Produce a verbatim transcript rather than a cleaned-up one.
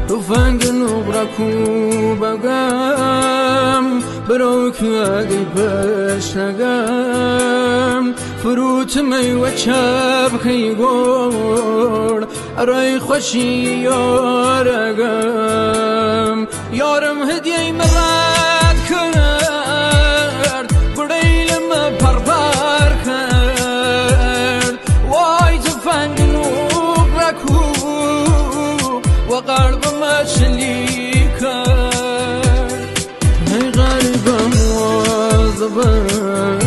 تفنگ نقرکو بگم بروک اگی پشتگم فروت می و چپ خی گور ارای خوشی یارگم یارم هدیه مرد کرد گریلم پرپر کرد وای تفنگ نقرکو و قلبم شلی کرد ای غریبم و زبان